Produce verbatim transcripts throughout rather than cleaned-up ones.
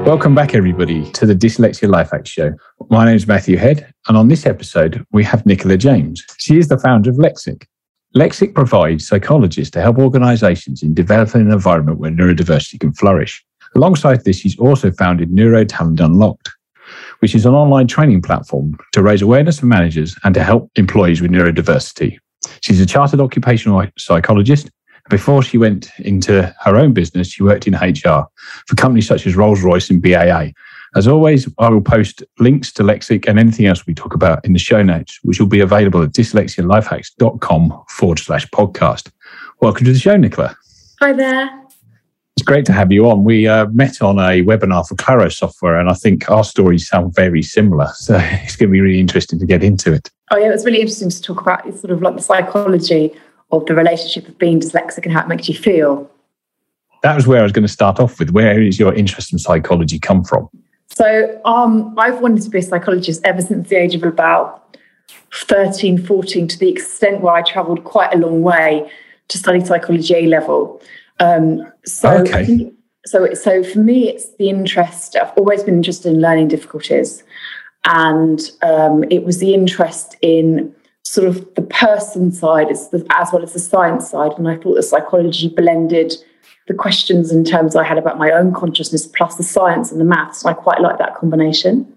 Welcome back, everybody, to the Dyslexia Life Hacks Show. My name is Matthew Head, and on this episode, we have Nicola James. She is the founder of Lexic. Lexic provides psychologists to help organisations in developing an environment where neurodiversity can flourish. Alongside this, she's also founded Neurotalent Unlocked, which is an online training platform to raise awareness for managers and to help employees with neurodiversity. She's a chartered occupational psychologist. Before she went into her own business, she worked in H R for companies such as Rolls-Royce and B A A. As always, I will post links to Lexic and anything else we talk about in the show notes, which will be available at dyslexialifehacks.com forward slash podcast. Welcome to the show, Nicola. Hi there. It's great to have you on. We uh, met on a webinar for Claro Software, and I think our stories sound very similar. So it's going to be really interesting to get into it. Oh, yeah, it was really interesting to talk about sort of like the psychology of the relationship of being dyslexic and how it makes you feel. That was where I was going to start off with. Where does your interest in psychology come from? So um, I've wanted to be a psychologist ever since the age of about thirteen, fourteen, to the extent where I travelled quite a long way to study psychology A level. Um, so, okay. I think, so, so for me, it's the interest. I've always been interested in learning difficulties. And um, it was the interest in sort of the person side as, the, as well as the science side. And I thought the psychology blended the questions and terms I had about my own consciousness plus the science and the maths. And I quite like that combination.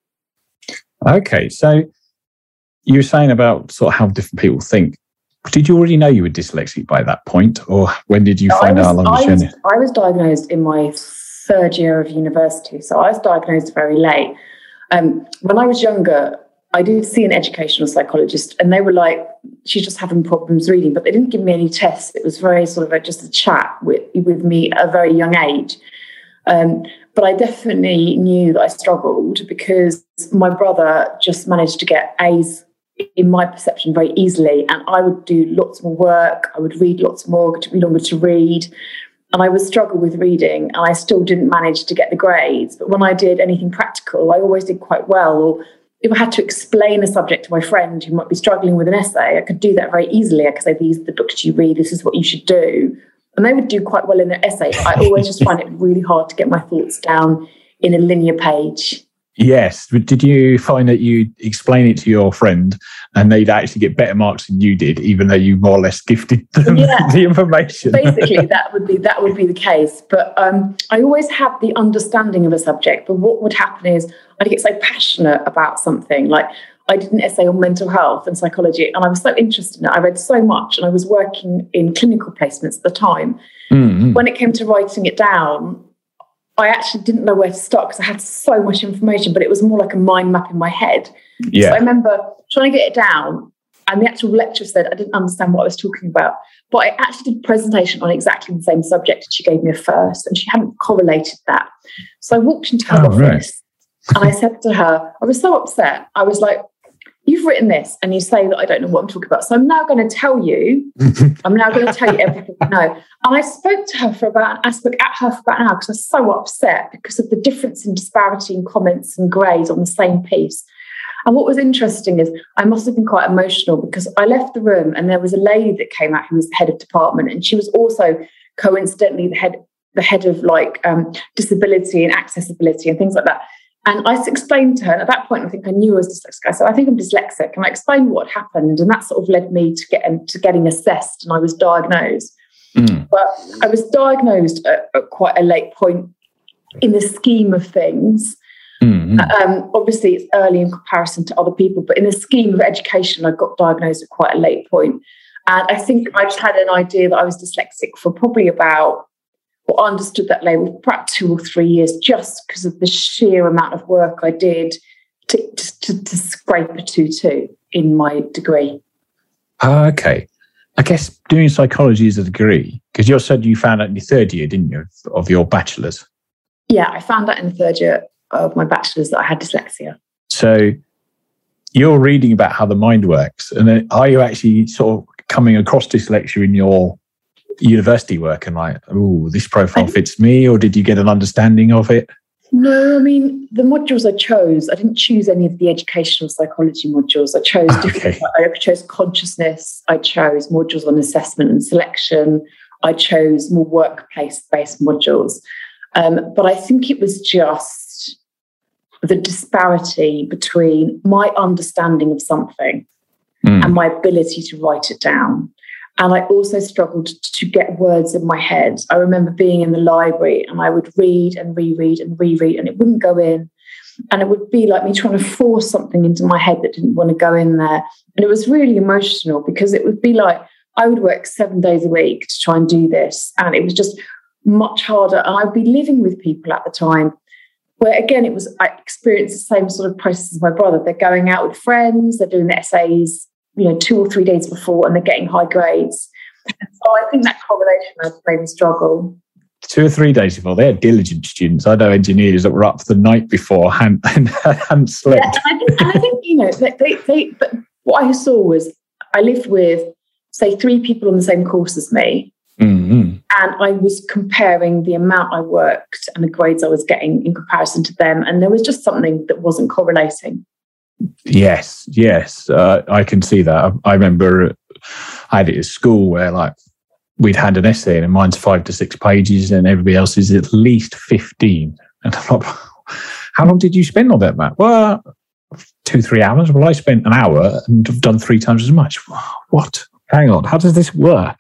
Okay, so you were saying about sort of how different people think. Did you already know you were dyslexic by that point, or when did you find was, out along the I journey? Was, I was diagnosed in my third year of university, so I was diagnosed very late. Um, when I was younger, I did see an educational psychologist, and they were like, she's just having problems reading, but they didn't give me any tests. It was very sort of a, just a chat with, with me at a very young age. Um, but I definitely knew that I struggled because my brother just managed to get A's, in my perception, very easily. And I would do lots more work. I would read lots more, it took me longer to read. And I would struggle with reading, and I still didn't manage to get the grades. But when I did anything practical, I always did quite well. Or if I had to explain a subject to my friend who might be struggling with an essay, I could do that very easily. I could say, these are the books you read, this is what you should do. And they would do quite well in their essay. I always just find it really hard to get my thoughts down in a linear page. Yes. But did you find that you explain it to your friend and they'd actually get better marks than you did, even though you more or less gifted them yeah. the information? Basically, that would be that would be the case. But um, I always had the understanding of a subject. But what would happen is I'd get so passionate about something. Like I did an essay on mental health and psychology, and I was so interested in it. I read so much, and I was working in clinical placements at the time. Mm-hmm. When it came to writing it down, I actually didn't know where to start because I had so much information, but it was more like a mind map in my head. Yeah. So I remember trying to get it down, and the actual lecturer said I didn't understand what I was talking about. But I actually did a presentation on exactly the same subject, and she gave me a first, and she hadn't correlated that. So I walked into her oh, office, right. and I said to her, I was so upset. I was like, you've written this and you say that I don't know what I'm talking about. So I'm now going to tell you, I'm now going to tell you everything I know. And I spoke to her for about, I spoke at her for about an hour because I was so upset because of the difference in disparity in comments and grades on the same piece. And what was interesting is I must have been quite emotional because I left the room and there was a lady that came out who was the head of department, and she was also coincidentally the head, the head of like um, disability and accessibility and things like that. And I explained to her, and at that point, I think I knew I was dyslexic. I said, I think I'm dyslexic. And I explained what happened. And that sort of led me to, get, to getting assessed, and I was diagnosed. Mm. But I was diagnosed at, at quite a late point in the scheme of things. Mm-hmm. Um, obviously, it's early in comparison to other people, but in the scheme of education, I got diagnosed at quite a late point. And I think I just had an idea that I was dyslexic for probably about, I understood that label perhaps two or three years just because of the sheer amount of work I did to, to, to scrape a two two in my degree. Uh, okay. I guess doing psychology as a degree, because you said you found out in your third year, didn't you, of your bachelor's? Yeah, I found out in the third year of my bachelor's that I had dyslexia. So you're reading about how the mind works, and then are you actually sort of coming across dyslexia in your university work and like, oh, this profile fits me, or did you get an understanding of it? No, I mean, the modules I chose, I didn't choose any of the educational psychology modules. I chose different, okay. I chose consciousness, I chose modules on assessment and selection, I chose more workplace-based modules. Um, but I think it was just the disparity between my understanding of something mm. and my ability to write it down. And I also struggled to get words in my head. I remember being in the library and I would read and reread and reread and it wouldn't go in. And it would be like me trying to force something into my head that didn't want to go in there. And it was really emotional because it would be like I would work seven days a week to try and do this. And it was just much harder. And I'd be living with people at the time where, again, it was, I experienced the same sort of process as my brother. They're going out with friends, they're doing the essays, you know, two or three days before, and they're getting high grades. So I think that correlation has made me struggle. Two or three days before, they're diligent students. I know engineers that were up the night before and, and hadn't slept. Yeah, and, I think, and I think, you know, they, they, they, but what I saw was I lived with, say, three people on the same course as me. Mm-hmm. And I was comparing the amount I worked and the grades I was getting in comparison to them. And there was just something that wasn't correlating. Yes, yes. Uh, I can see that. I, I remember I had it at school where, like, we'd had an essay and mine's five to six pages and everybody else is at least fifteen. And I'm like, how long did you spend on that, Matt? Well, two, three hours. Well, I spent an hour and I've done three times as much. What? Hang on. How does this work?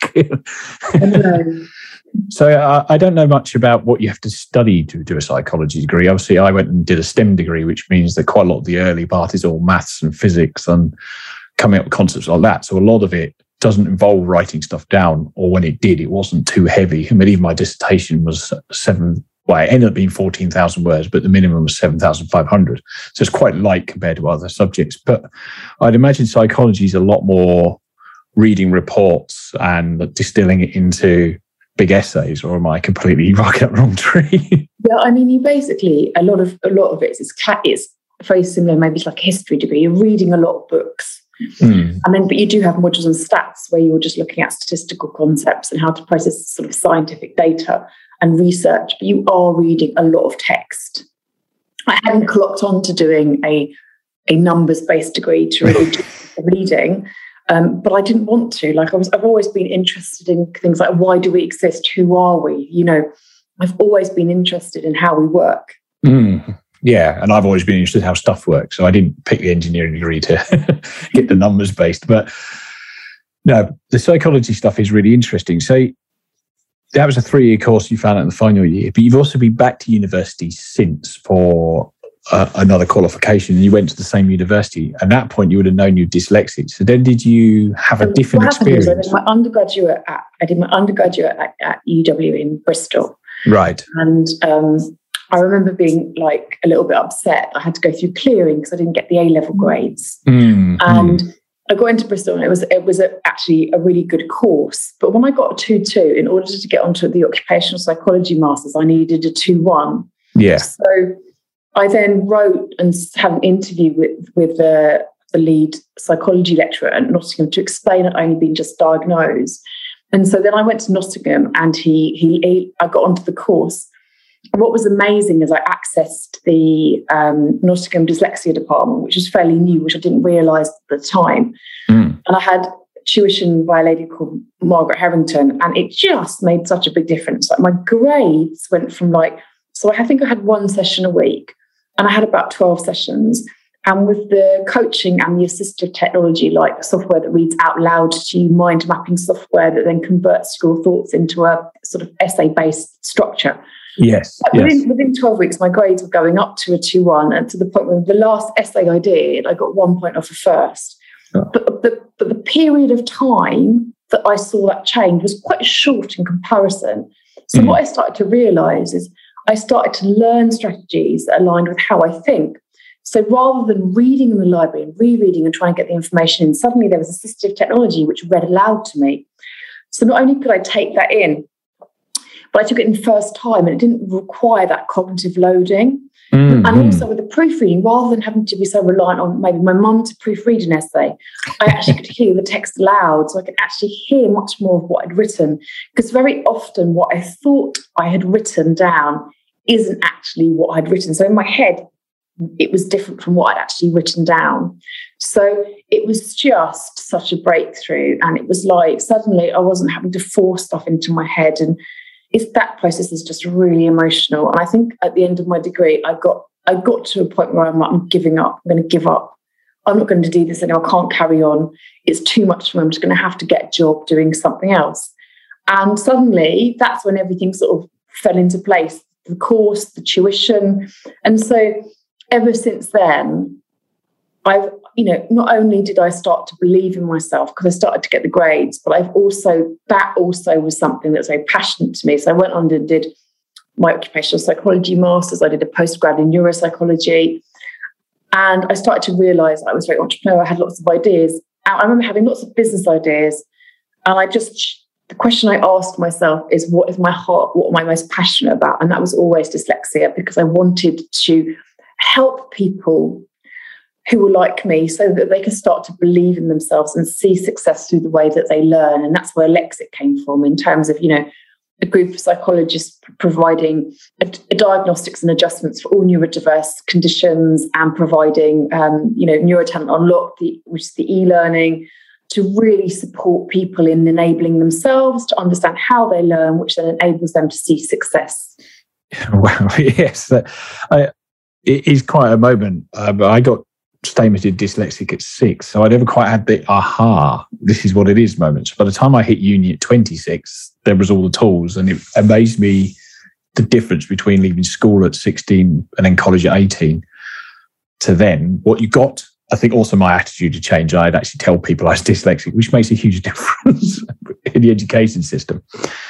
So uh, I don't know much about what you have to study to do a psychology degree. Obviously, I went and did a STEM degree, which means that quite a lot of the early part is all maths and physics and coming up with concepts like that. So a lot of it doesn't involve writing stuff down, or when it did, it wasn't too heavy. I mean, even my dissertation was seven, well, it ended up being fourteen thousand words, but the minimum was seven thousand five hundred. So it's quite light compared to other subjects. But I'd imagine psychology is a lot more reading reports and distilling it into big essays, or am I completely rocking up the wrong tree? Yeah, I mean, you basically, a lot of a lot of it is, it's very similar, maybe it's like a history degree. You're reading a lot of books. Mm. And then, but you do have modules on stats where you're just looking at statistical concepts and how to process sort of scientific data and research. But you are reading a lot of text. I hadn't clocked on to doing a, a numbers-based degree to really do reading, um, but I didn't want to. Like I was, I've always been interested in things like, why do we exist? Who are we? You know, I've always been interested in how we work. Mm. Yeah, and I've always been interested in how stuff works. So I didn't pick the engineering degree to get the numbers based. But no, the psychology stuff is really interesting. So that was a three-year course you found out in the final year, but you've also been back to university since for uh, another qualification, and you went to the same university. At that point, you would have known you were dyslexic. So then did you have a so different what experience? I did my undergraduate at, I did my undergraduate at, at U W in Bristol. Right. And um, I remember being like a little bit upset. I had to go through clearing because I didn't get the A-level grades. Mm, and mm. I got into Bristol and it was it was a, actually a really good course. But when I got a two two, in order to get onto the occupational psychology masters, I needed a two one. Yeah. So I then wrote and had an interview with, with the, the lead psychology lecturer at Nottingham to explain I'd only been just diagnosed. And so then I went to Nottingham and he he, he I got onto the course. And what was amazing is I accessed the um, Nottingham Dyslexia Department, which was fairly new, which I didn't realise at the time. Mm. And I had tuition by a lady called Margaret Harrington, and it just made such a big difference. Like my grades went from like, so I think I had one session a week, and I had about twelve sessions. And with the coaching and the assistive technology, like software that reads out loud to you, mind mapping software that then converts your thoughts into a sort of essay-based structure. Yes, within, yes. Within twelve weeks, my grades were going up to a two one, and to the point where the last essay I did, I got one point off a first. Oh. But, the, but the period of time that I saw that change was quite short in comparison. So mm. what I started to realise is I started to learn strategies that aligned with how I think. So rather than reading in the library and rereading and trying to get the information in, suddenly there was assistive technology which read aloud to me. So not only could I take that in, but I took it in first time and it didn't require that cognitive loading. Mm-hmm. And also with the proofreading, rather than having to be so reliant on maybe my mum to proofread an essay, I actually could hear the text loud, so I could actually hear much more of what I'd written. Because very often what I thought I had written down isn't actually what I'd written. So in my head, it was different from what I'd actually written down. So it was just such a breakthrough. And it was like suddenly I wasn't having to force stuff into my head. And it's that process is just really emotional. And I think at the end of my degree, I got I got to a point where I'm like, I'm giving up. I'm going to give up. I'm not going to do this anymore. I can't carry on. It's too much for me. I'm just going to have to get a job doing something else. And suddenly, that's when everything sort of fell into place. The course, the tuition. And so ever since then, I've, you know, not only did I start to believe in myself because I started to get the grades, but I've also, that also was something that's very passionate to me. So I went on and did my occupational psychology masters. I did a postgrad in neuropsychology. And I started to realise I was very entrepreneurial. I had lots of ideas. I remember having lots of business ideas. And I just, the question I asked myself is, what is my heart? What am I most passionate about? And that was always dyslexia, because I wanted to help people who were like me so that they can start to believe in themselves and see success through the way that they learn. And that's where Lexic came from, in terms of, you know, a group of psychologists providing a, a diagnostics and adjustments for all neurodiverse conditions, and providing, um, you know, Neurotalent Unlocked, the, which is the e-learning, to really support people in enabling themselves to understand how they learn, which then enables them to see success. Wow, yes. I, it is quite a moment. Uh, but I got stated dyslexic at six, so I never quite had the aha, this is what it is moments. By the time I hit uni at twenty-six, there was all the tools, and it amazed me the difference between leaving school at sixteen and then college at eighteen to then what you got. I think also my attitude had changed. I'd actually tell people I was dyslexic, which makes a huge difference in the education system.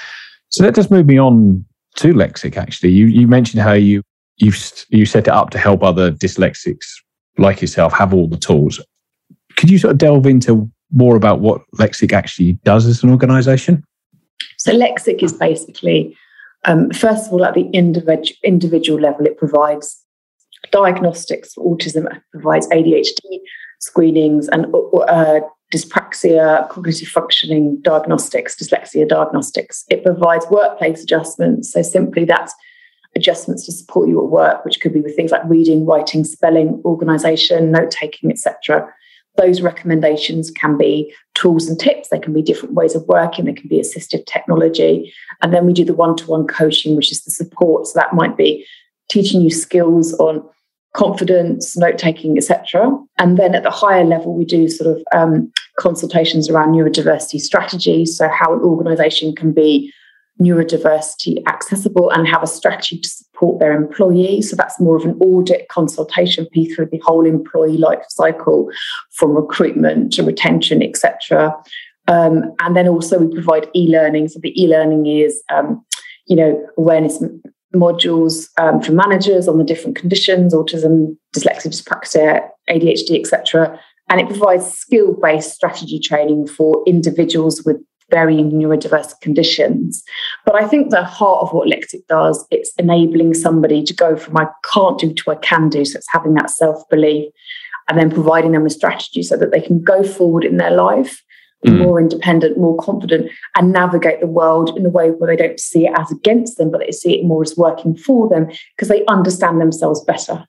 So that does move me on to Lexic. Actually, you you mentioned how you you you set it up to help other dyslexics like yourself have all the tools. Could you sort of delve into more about what Lexic actually does as an organisation? So Lexic is basically, um, first of all, at the individual individual level, it provides diagnostics for autism, it provides A D H D screenings and uh, dyspraxia, cognitive functioning diagnostics, dyslexia diagnostics. It provides workplace adjustments. So simply that's adjustments to support you at work, which could be with things like reading, writing, spelling, organisation, note-taking, et cetera. Those recommendations can be tools and tips. They can be different ways of working. They can be assistive technology. And then we do the one-to-one coaching, which is the support. So that might be teaching you skills on confidence, note-taking, et cetera. And then at the higher level, we do sort of um, consultations around neurodiversity strategies. So how an organisation can be neurodiversity accessible and have a strategy to support their employees. So that's more of an audit consultation piece through the whole employee life cycle, from recruitment to retention, et cetera. Um, and then also we provide e-learning. So the e-learning is, um, you know, awareness m- modules um, for managers on the different conditions, autism, dyslexia, dyspraxia, A D H D, et cetera. And it provides skill-based strategy training for individuals with varying neurodiverse conditions. But I think the heart of what Lexic does, it's enabling somebody to go from I can't do to I can do. So it's having that self-belief, and then providing them a strategy so that they can go forward in their life, be mm. more independent, more confident, and navigate the world in a way where they don't see it as against them, but they see it more as working for them because they understand themselves better.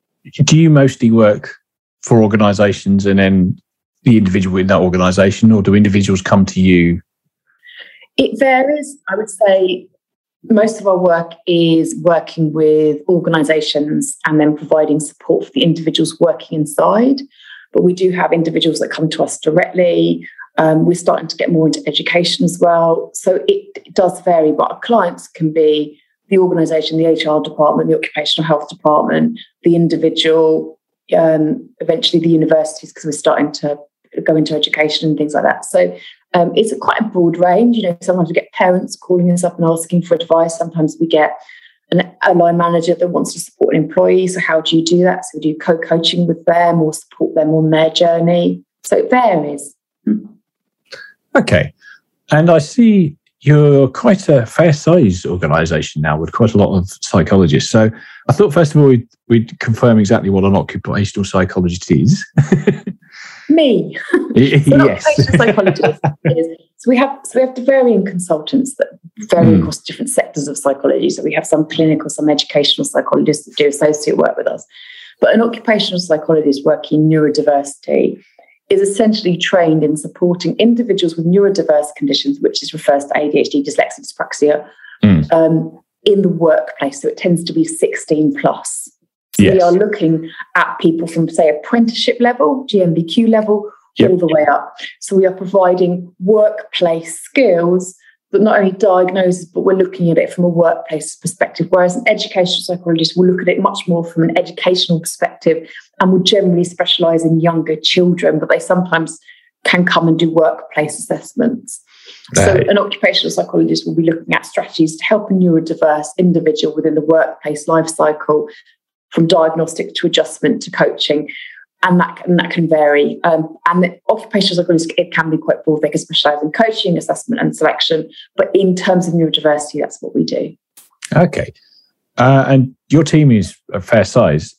Do you mostly work for organisations and then the individual in that organisation, or do individuals come to you? It varies. I would say most of our work is working with organisations and then providing support for the individuals working inside. But we do have individuals that come to us directly. Um, we're starting to get more into education as well. So it, it does vary, but our clients can be the organisation, the H R department, the occupational health department, the individual, um, eventually the universities, because we're starting to go into education and things like that. So um, it's a quite a broad range. You know, sometimes we get parents calling us up and asking for advice. Sometimes we get an, a line manager that wants to support an employee. So how do you do that? So we do co-coaching with them or support them on their journey. So it varies. Okay. And I see you're quite a fair-sized organisation now with quite a lot of psychologists. So I thought, first of all, we'd, we'd confirm exactly what an occupational psychologist is. Me. Yes. Psychologist is. So we have so we have the varying consultants that vary mm. across different sectors of psychology. So we have some clinical, some educational psychologists that do associate work with us. But an occupational psychologist working neurodiversity is essentially trained in supporting individuals with neurodiverse conditions, which is refers to A D H D, dyslexia, dyspraxia, mm. um, in the workplace. So it tends to be sixteen plus. So yes. we are looking at people from, say, apprenticeship level, G M B Q level, yep. all the way up. So we are providing workplace skills that not only diagnoses, but we're looking at it from a workplace perspective. Whereas an educational psychologist will look at it much more from an educational perspective and will generally specialise in younger children, but they sometimes can come and do workplace assessments. Right. So an occupational psychologist will be looking at strategies to help a neurodiverse individual within the workplace life cycle, from diagnostic to adjustment to coaching. And that, and that can vary. Um, and the occupational psychologist, it can be quite broad. They can specialise in coaching, assessment and selection. But in terms of neurodiversity, that's what we do. Okay. Uh, and your team is a fair size.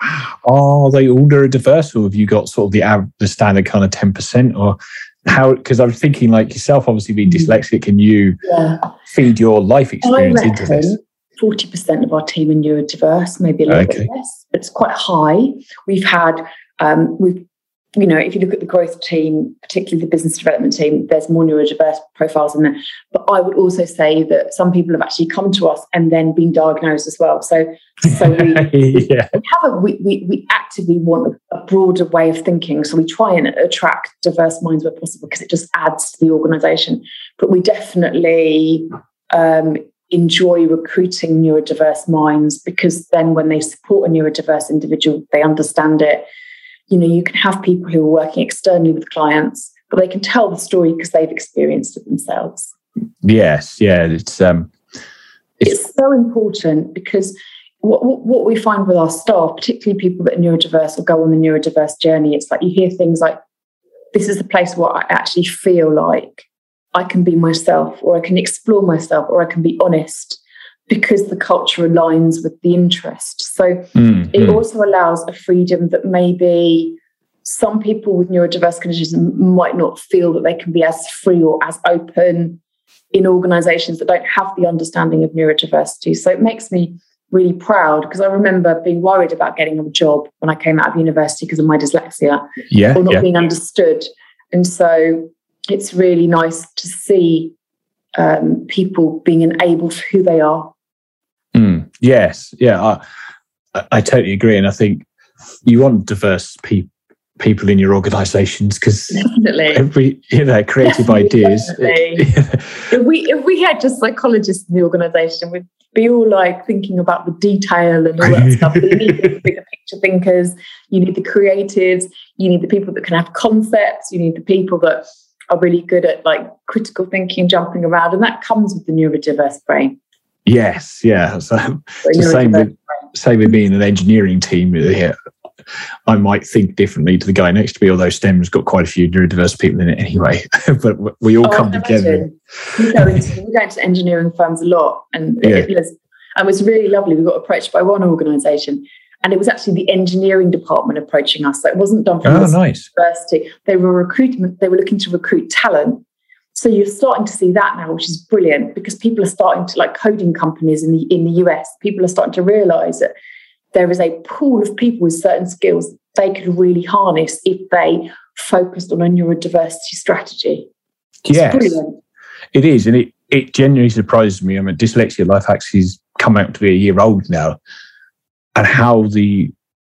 Are they all neurodiverse, or have you got sort of the, av- the standard kind of ten percent? Or how? Because I was thinking, like yourself, obviously being dyslexic, can you yeah. feed your life experience into this? forty percent of our team are neurodiverse, maybe a little okay. bit less, but it's quite high. We've had, um, we've, you know, if you look at the growth team, particularly the business development team, there's more neurodiverse profiles in there. But I would also say that some people have actually come to us and then been diagnosed as well. So, so we, yeah. we have a, we, we, we actively want a broader way of thinking. So we try and attract diverse minds where possible because it just adds to the organisation. But we definitely um, enjoy recruiting neurodiverse minds, because then when they support a neurodiverse individual, they understand it. You know, you can have people who are working externally with clients, but they can tell the story because they've experienced it themselves. Yes, yeah, it's um, it's, it's so important, because what what we find with our staff, particularly people that are neurodiverse or go on the neurodiverse journey, it's like you hear things like, "This is the place where I actually feel like I can be myself, or I can explore myself, or I can be honest," because the culture aligns with the interest. So mm, it mm. also allows a freedom that maybe some people with neurodiverse conditions might not feel that they can be as free or as open in organisations that don't have the understanding of neurodiversity. So it makes me really proud, because I remember being worried about getting a job when I came out of university because of my dyslexia yeah, or not yeah. being understood. And so it's really nice to see um, people being enabled for who they are. Mm, yes, yeah, I, I totally agree. And I think you want diverse pe- people in your organisations, because every, you know, creative definitely, ideas. Definitely. if we if we had just psychologists in the organisation, we'd be all like thinking about the detail and all that stuff. But you need the bigger picture thinkers, you need the creatives, you need the people that can have concepts, you need the people that are really good at like critical thinking, jumping around, and that comes with the neurodiverse brain. Yes, yeah. So, the same with same with being an engineering team. Yeah, I might think differently to the guy next to me, although STEM's got quite a few neurodiverse people in it anyway. But we all oh, come together. We go, into, we go into engineering firms a lot, and yeah. it, was, it was really lovely. We got approached by one organisation, and it was actually the engineering department approaching us. So it wasn't done from oh, the nice. university. They were recruitment. They were looking to recruit talent. So you're starting to see that now, which is brilliant, because people are starting to, like coding companies in the in the U S, people are starting to realise that there is a pool of people with certain skills they could really harness if they focused on a neurodiversity strategy. It's yes, brilliant. It is, and it, it genuinely surprises me. I mean, Dyslexia Life Hacks has come out to be a year old now, and how the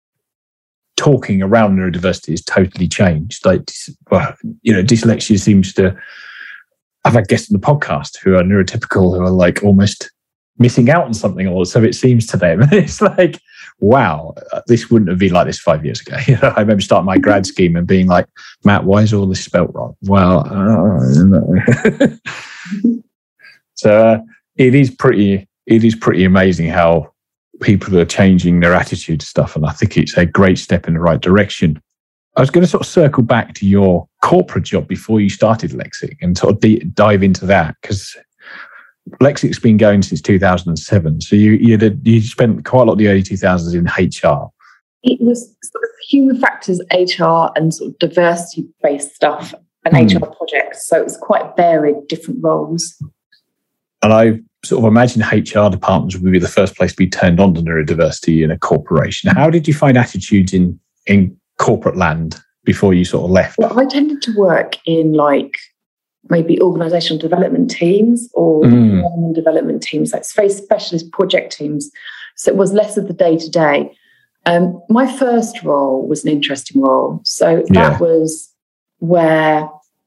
talking around neurodiversity has totally changed. Like, well, you know, dyslexia seems to. I've had guests on the podcast who are neurotypical, who are like almost missing out on something, or so it seems to them. It's like, wow, this wouldn't have been like this five years ago. You know, I remember starting my grad scheme and being like, Matt, why is all this spelt wrong? Well, uh, so uh, it is pretty, it is pretty amazing how people are changing their attitude to stuff, and I think it's a great step in the right direction. I was going to sort of circle back to your corporate job before you started Lexic and sort of de- dive into that, because Lexic's been going since two thousand seven. So you you, did, you spent quite a lot of the early two thousands in H R. It was sort of human factors, H R, and sort of diversity-based stuff and mm. H R projects. So it was quite varied, different roles. And I sort of imagine H R departments would be the first place to be turned on to neurodiversity in a corporation. How did you find attitudes in in corporate land before you sort of left? Well, I tended to work in like maybe organizational development teams or Mm. learning development teams, like very specialist project teams. So it was less of the day-to-day. Um, my first role was an interesting role. So that Yeah. was where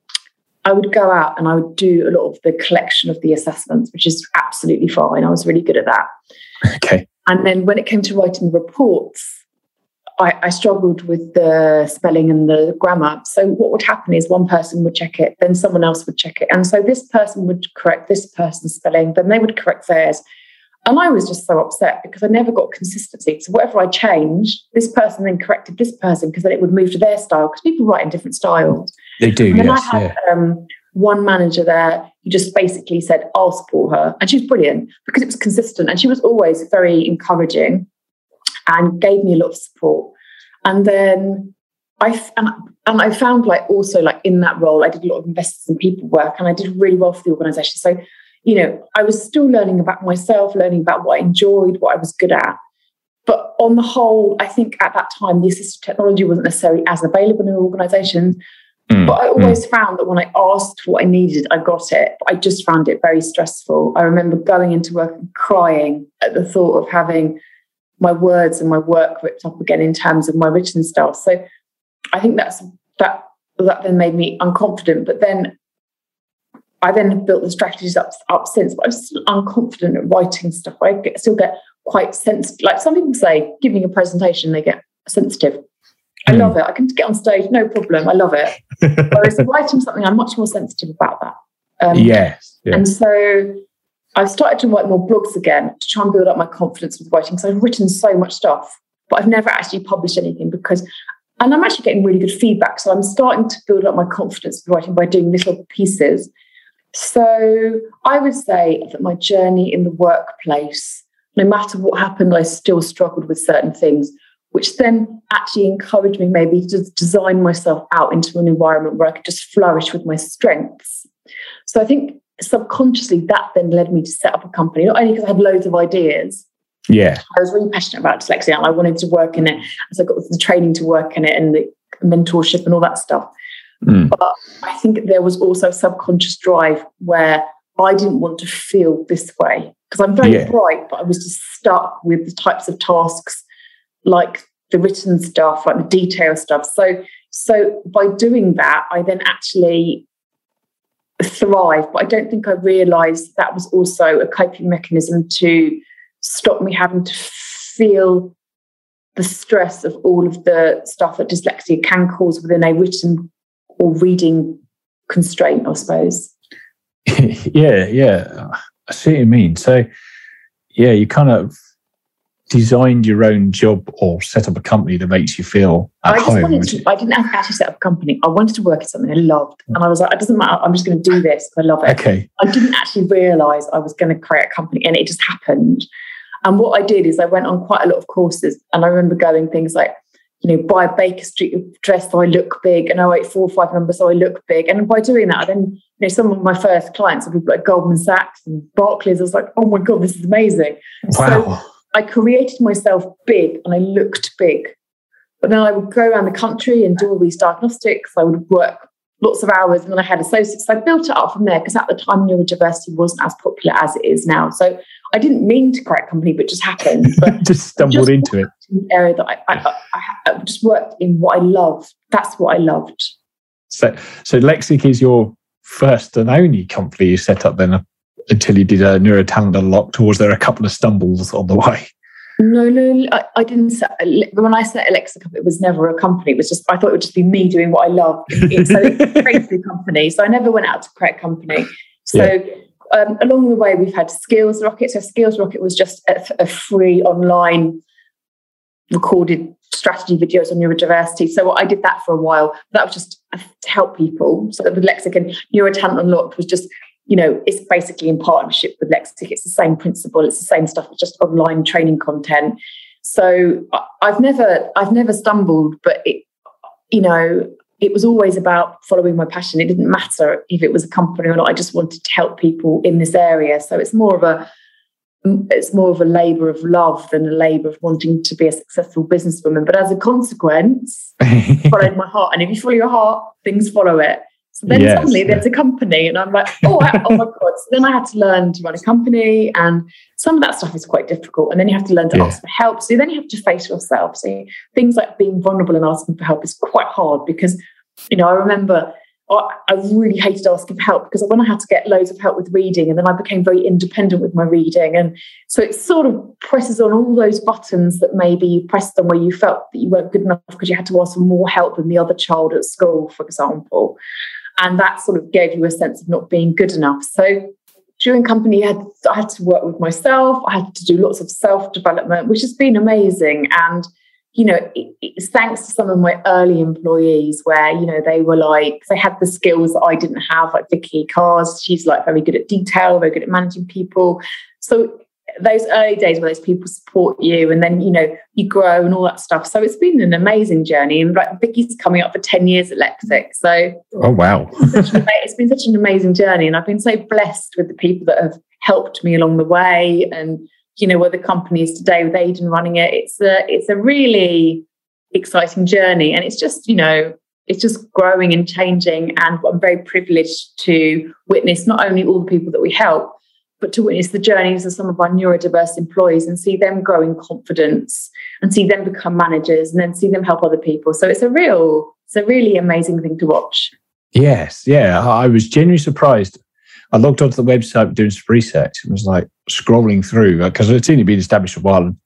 I would go out and I would do a lot of the collection of the assessments, which is absolutely fine. I was really good at that. Okay. And then when it came to writing reports, I, I struggled with the spelling and the grammar. So what would happen is one person would check it, then someone else would check it. And so this person would correct this person's spelling, then they would correct theirs. And I was just so upset because I never got consistency. So whatever I changed, this person then corrected this person because then it would move to their style, because people write in different styles. They do, And then yes. I had Yeah. um, one manager there who just basically said, I'll support her. And she was brilliant because it was consistent. And she was always very encouraging and gave me a lot of support. And then I and, and I found like also like in that role, I did a lot of investors and people work, and I did really well for the organization. So, you know, I was still learning about myself, learning about what I enjoyed, what I was good at. But on the whole, I think at that time, the assistive technology wasn't necessarily as available in organizations. Mm. But I always mm. found that when I asked for what I needed, I got it. But I just found it very stressful. I remember going into work and crying at the thought of having my words and my work ripped up again in terms of my written style. So I think that's that that then made me unconfident. But then I then built the strategies up, up since, but I'm still unconfident at writing stuff. I get, still get quite sensitive. Like some people say, giving a presentation, they get sensitive. I mm. love it. I can get on stage, no problem. I love it. Whereas writing something, I'm much more sensitive about that. Um, yes. Yeah. And so I've started to write more blogs again to try and build up my confidence with writing. So I've written so much stuff, but I've never actually published anything because, and I'm actually getting really good feedback. So I'm starting to build up my confidence with writing by doing little pieces. So I would say that my journey in the workplace, no matter what happened, I still struggled with certain things, which then actually encouraged me maybe to design myself out into an environment where I could just flourish with my strengths. So I think subconsciously that then led me to set up a company, not only because I had loads of ideas. Yeah. I was really passionate about dyslexia and I wanted to work in it. So I got the training to work in it and the mentorship and all that stuff. Mm. But I think there was also a subconscious drive where I didn't want to feel this way because I'm very yeah. bright, but I was just stuck with the types of tasks like the written stuff, like the detail stuff. So, so by doing that, I then actually thrive. But I don't think I realised that was also a coping mechanism to stop me having to feel the stress of all of the stuff that dyslexia can cause within a written or reading constraint, I suppose. yeah, yeah. I see what you mean. So, yeah, you kind of designed your own job or set up a company that makes you feel at I just home. Wanted to, I didn't actually set up a company. I wanted to work at something I loved. And I was like, it doesn't matter. I'm just going to do this. I love it. Okay. I didn't actually realise I was going to create a company, and it just happened. And what I did is I went on quite a lot of courses, and I remember going things like, you know, buy a Baker Street dress so I look big, and oh eight four five number so I look big. And by doing that, I then, you know, some of my first clients were people like Goldman Sachs and Barclays. I was like, oh my God, this is amazing. Wow. So I created myself big and I looked big. But then I would go around the country and do all these diagnostics. I would work lots of hours, and then I had associates. So I built it up from there because at the time neurodiversity wasn't as popular as it is now. So I didn't mean to create a company, but it just happened. But just stumbled just into it. In the area that I, I, I, I just worked in what I loved. That's what I loved. So, so Lexic is your first and only company you set up then, until you did a Neurotalent Unlocked, or was there a couple of stumbles on the way? No, no, I, I didn't set, when I set Lexic up, it was never a company. It was just, I thought it would just be me doing what I loved. It, so it's a crazy company. So I never went out to create a company. So yeah. um, along the way, we've had Skills Rocket. So Skills Rocket was just a, a free online recorded strategy videos on neurodiversity. So I did that for a while. That was just to help people. So with Lexic and Neurotalent Unlocked was just, you know, it's basically in partnership with Lexic. It's the same principle. It's the same stuff. It's just online training content. So I've never, I've never stumbled, but it, you know, it was always about following my passion. It didn't matter if it was a company or not. I just wanted to help people in this area. So it's more of a, it's more of a labour of love than a labour of wanting to be a successful businesswoman. But as a consequence, I followed my heart. And if you follow your heart, things follow it. So then yes. suddenly there's a company and I'm like, oh, I, oh my God. So then I had to learn to run a company, and some of that stuff is quite difficult. And then you have to learn to yeah. ask for help. So then you have to face yourself. So things like being vulnerable and asking for help is quite hard because, you know, I remember I, I really hated asking for help because when I had to get loads of help with reading, and then I became very independent with my reading. And so it sort of presses on all those buttons that maybe you pressed on where you felt that you weren't good enough because you had to ask for more help than the other child at school, for example. And that sort of gave you a sense of not being good enough. So during company, I had, I had to work with myself. I had to do lots of self-development, which has been amazing. And you know, it, it's thanks to some of my early employees where, you know, they were like, they had the skills that I didn't have, like Vicky Cars. She's like very good at detail, very good at managing people. So those early days where those people support you and then, you know, you grow and all that stuff. So it's been an amazing journey. And like Vicky's coming up for ten years at Lexic. So oh, wow. It's been such an amazing journey. And I've been so blessed with the people that have helped me along the way. And you know, where the company is today with Aidan running it, it's a, it's a really exciting journey. And it's just, you know, it's just growing and changing. And I'm very privileged to witness not only all the people that we help, but to witness the journeys of some of our neurodiverse employees and see them grow in confidence and see them become managers and then see them help other people. So it's a real, it's a really amazing thing to watch. Yes. Yeah. I was genuinely surprised. I logged onto the website doing some research and was like scrolling through because I'd seen it being established a while and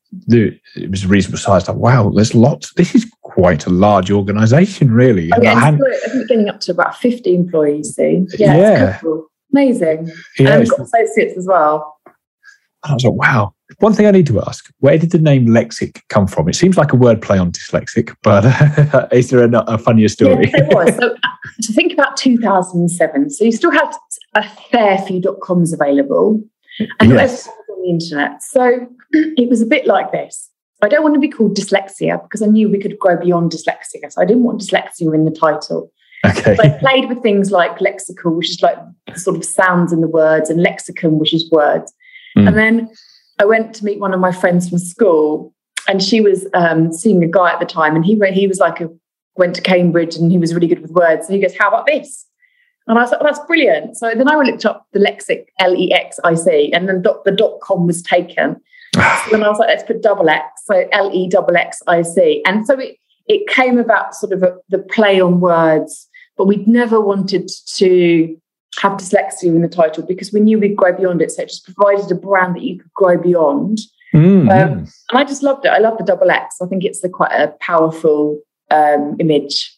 it was a reasonable size. Like, wow, there's lots. This is quite a large organisation, really. Oh, yeah, I think getting up to about fifty employees soon. Yeah, yeah. It's cool. Amazing. Yeah, and we've got associates as well. And I was like, wow. One thing I need to ask, where did the name Lexic come from? It seems like a wordplay on dyslexic, but uh, is there a, a funnier story? Yes, it was. So to think about two thousand seven, so you still had a fair few dot-coms available and yes. on the internet. So it was a bit like this. I don't want to be called dyslexia because I knew we could grow beyond dyslexia. So I didn't want dyslexia in the title. Okay. So I played with things like lexical, which is like the sort of sounds in the words, and lexicon, which is words. Mm. And then I went to meet one of my friends from school, and she was um, seeing a guy at the time, and he he was like a went to Cambridge, and he was really good with words. So he goes, "How about this?" And I was like, "Oh, that's brilliant." So then I looked up the lexic, L E X I C, and then dot, the dot com was taken. So then I was like, "Let's put double X," so L E double X I C, and so it it came about sort of a, the play on words, but we'd never wanted to have dyslexia in the title because we knew we'd grow beyond it. So it just provided a brand that you could grow beyond. Mm-hmm. Um, and I just loved it. I love the double X. I think it's a quite a powerful um, image.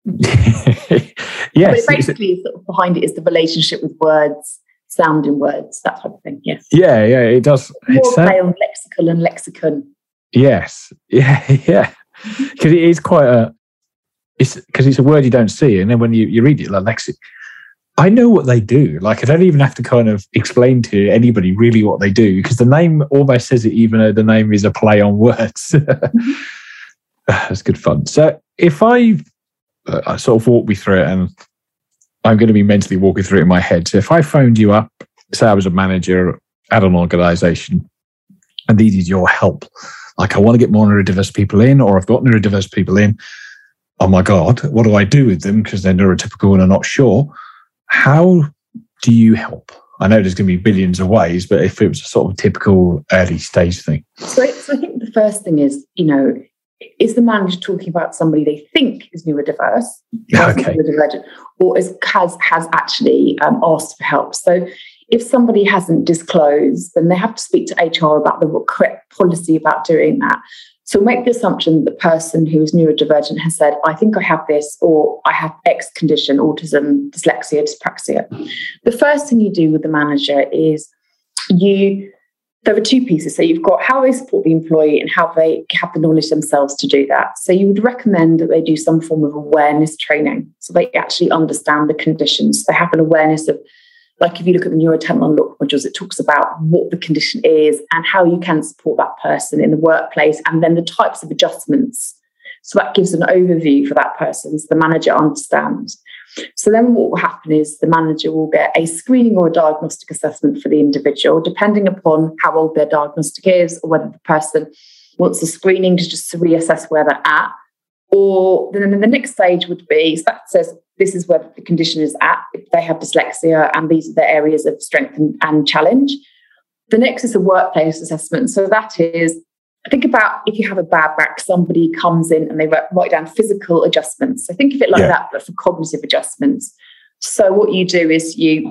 Yes. But basically, sort of behind it is the relationship with words, sound in words, that type of thing. Yes. Yeah, yeah, it does. More it's, play on lexical and lexicon. Yes. Yeah, yeah. Because it is quite a. It's because it's a word you don't see, and then when you, you read it, like lexic, I know what they do. Like I don't even have to kind of explain to anybody really what they do because the name almost says it, even though the name is a play on words. That's good fun. So if I, uh, I sort of walk me through it, and I'm going to be mentally walking through it in my head. So if I phoned you up, say I was a manager at an organisation, and needed your help, like I want to get more neurodiverse people in, or I've got neurodiverse people in. Oh my God, what do I do with them? Because they're neurotypical and I'm not sure. How do you help? I know there's going to be billions of ways, but if it was a sort of typical early stage thing. So, so I think the first thing is, you know, is the manager talking about somebody they think is neurodiverse, okay. neurodivergent, or is, has, has actually um, asked for help? So if somebody hasn't disclosed, then they have to speak to H R about the correct policy about doing that. So make the assumption that the person who is neurodivergent has said, I think I have this, or I have X condition, autism, dyslexia, dyspraxia. The first thing you do with the manager is you, there are two pieces. So you've got how they support the employee and how they have the knowledge themselves to do that. So you would recommend that they do some form of awareness training so they actually understand the conditions. They have an awareness of, like if you look at the Neurotechnology Unlocked modules, it talks about what the condition is and how you can support that person in the workplace, and then the types of adjustments. So that gives an overview for that person so the manager understands. So then what will happen is the manager will get a screening or a diagnostic assessment for the individual, depending upon how old their diagnostic is or whether the person wants a screening to just to reassess where they're at, Or then the next stage would be, so that says this is where the condition is at. If they have dyslexia and these are the areas of strength and, and challenge. The next is a workplace assessment. So that is, think about if you have a bad back, somebody comes in and they write down physical adjustments. So think of it like yeah. that, but for cognitive adjustments. So what you do is you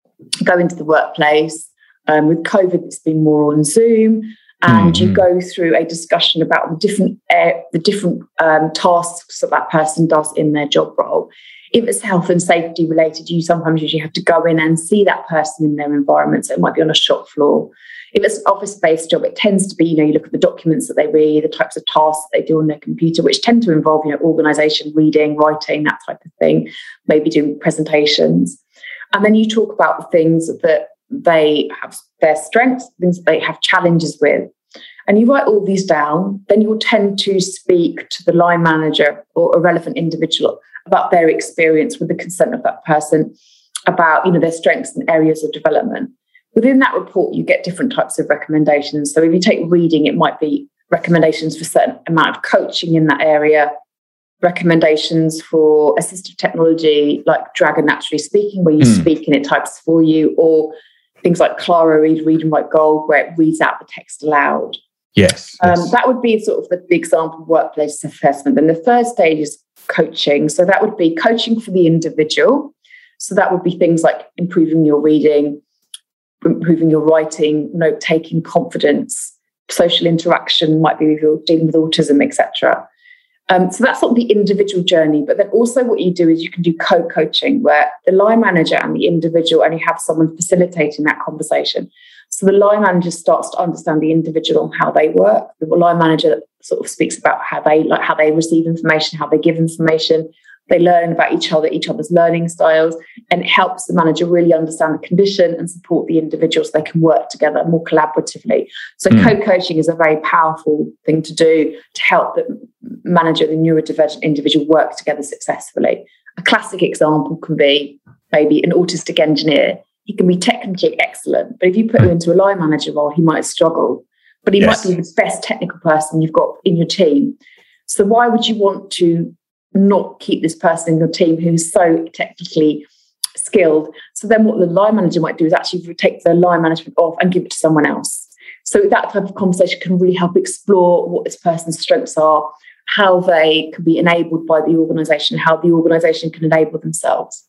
go into the workplace. Um, with COVID, it's been more on Zoom. And mm-hmm. you go through a discussion about the different uh, the different um, tasks that that person does in their job role. If it's health and safety related, you sometimes usually have to go in and see that person in their environment. So it might be on a shop floor. If it's an office-based job, it tends to be, you know, you look at the documents that they read, the types of tasks that they do on their computer, which tend to involve, you know, organisation, reading, writing, that type of thing, maybe doing presentations. And then you talk about the things that they have their strengths, things that they have challenges with. And you write all these down, then you'll tend to speak to the line manager or a relevant individual about their experience with the consent of that person, about, you know, their strengths and areas of development. Within that report, you get different types of recommendations. So if you take reading, it might be recommendations for a certain amount of coaching in that area, recommendations for assistive technology like Dragon Naturally Speaking, where you mm. speak and it types for you, or things like Clara Read, Read and Write Gold, where it reads out the text aloud. Yes, um, yes. That would be sort of the example of workplace assessment. Then the third stage is coaching. So that would be coaching for the individual. So that would be things like improving your reading, improving your writing, note-taking, confidence, social interaction, might be if you're dealing with autism, et cetera. Um, so that's sort of the individual journey. But then also what you do is you can do co-coaching, where the line manager and the individual only have someone facilitating that conversation. So the line manager starts to understand the individual and how they work. The line manager sort of speaks about how they like how they receive information, how they give information. They learn about each other, each other's learning styles, and it helps the manager really understand the condition and support the individual so they can work together more collaboratively. So mm. co-coaching is a very powerful thing to do to help the manager and the neurodivergent individual work together successfully. A classic example can be maybe an autistic engineer. He can be technically excellent, but if you put him into a line manager role, he might struggle. But he yes. might be the best technical person you've got in your team. So why would you want to not keep this person in your team who's so technically skilled? So then what the line manager might do is actually take the line management off and give it to someone else. So that type of conversation can really help explore what this person's strengths are, how they can be enabled by the organisation, how the organisation can enable themselves.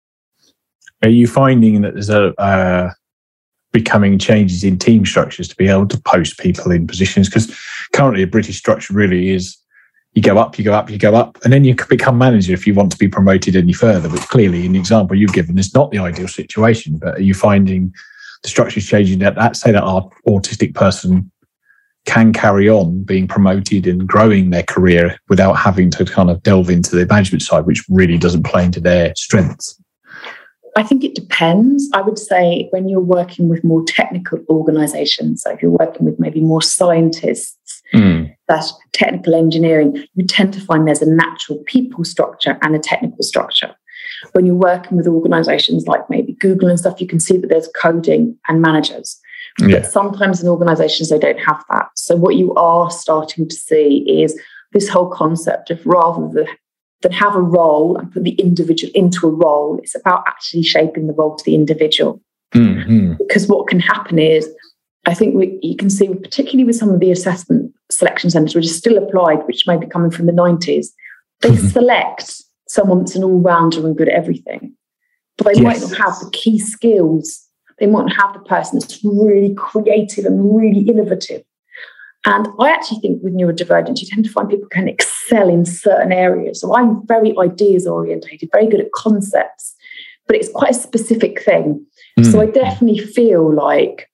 Are you finding that there's a uh, becoming changes in team structures to be able to post people in positions? Because currently a British structure really is you go up, you go up, you go up, and then you can become manager if you want to be promoted any further. But clearly, in the example you've given, it's not the ideal situation. But are you finding the structures changing that, that say that our autistic person can carry on being promoted and growing their career without having to kind of delve into the management side, which really doesn't play into their strengths? I think it depends. I would say when you're working with more technical organisations, so if you're working with maybe more scientists, mm. that technical engineering, you tend to find there's a natural people structure and a technical structure. When you're working with organisations like maybe Google and stuff, you can see that there's coding and managers. Yeah. But sometimes in organisations, they don't have that. So what you are starting to see is this whole concept of rather than than have a role and put the individual into a role, it's about actually shaping the role to the individual. Mm-hmm. Because what can happen is, I think we, you can see, particularly with some of the assessment selection centres, which is still applied, which may be coming from the nineties, they mm-hmm. select someone that's an all-rounder and good at everything. But they yes. might not have the key skills. They might not have the person that's really creative and really innovative. And I actually think with neurodivergence, you tend to find people can excel in certain areas. So I'm very ideas orientated, very good at concepts, but it's quite a specific thing. Mm. So I definitely feel like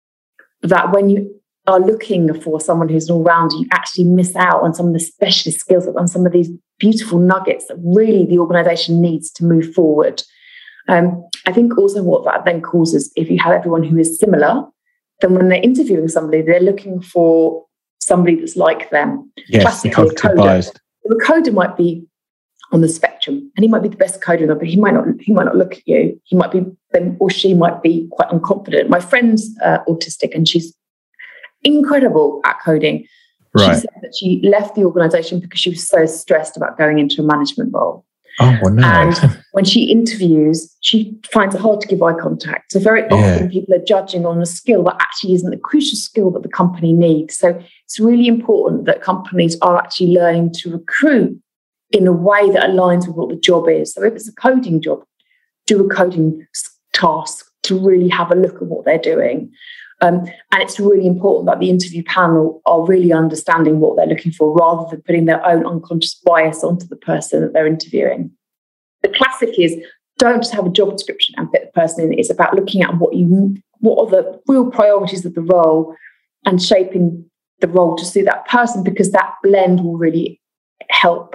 that when you are looking for someone who's an all-rounder, you actually miss out on some of the specialist skills, on some of these beautiful nuggets that really the organisation needs to move forward. Um, I think also what that then causes, if you have everyone who is similar, then when they're interviewing somebody, they're looking for somebody that's like them. Yes, the cognitive bias. The coder might be on the spectrum, and he might be the best coder in the, but he might not. He might not look at you. He might be, or she might be quite unconfident. My friend's uh, autistic, and she's incredible at coding, Right. She said that she left the organisation because she was so stressed about going into a management role. Oh, well, no. And when she interviews, she finds it hard to give eye contact. So very often Yeah. people are judging on a skill that actually isn't the crucial skill that the company needs. So it's really important that companies are actually learning to recruit in a way that aligns with what the job is. So if it's a coding job, do a coding task to really have a look at what they're doing. Um, and it's really important that the interview panel are really understanding what they're looking for rather than putting their own unconscious bias onto the person that they're interviewing. The classic is don't just have a job description and fit the person in. It's about looking at what you, what are the real priorities of the role and shaping the role to suit that person, because that blend will really help